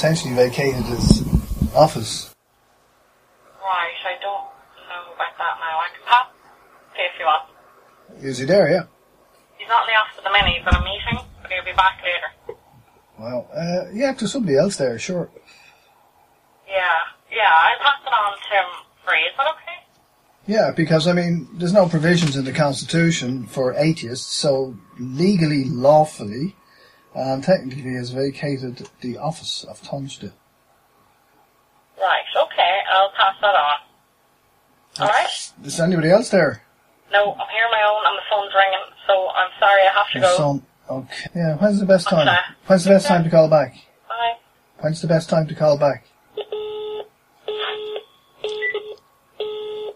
potentially vacated his office. Right, I don't know about that now. I can pass if you want. Is he there, yeah? He's not in the office at the minute. He's got a meeting, but he'll be back later. Well, yeah, there's somebody else there, sure. Yeah, I'll pass it on to him for you. Is that okay? Yeah, because, I mean, there's no provisions in the Constitution for atheists, so legally, lawfully, and technically he has vacated the office of Tonsdale. Right, okay, I'll pass that on. Alright? Is there anybody else there? No, I'm here on my own and the phone's ringing, so I'm sorry, I have to go. Son, okay. Yeah, when's the best time? Okay. When's the best time to call back? Bye. When's the best time to call back?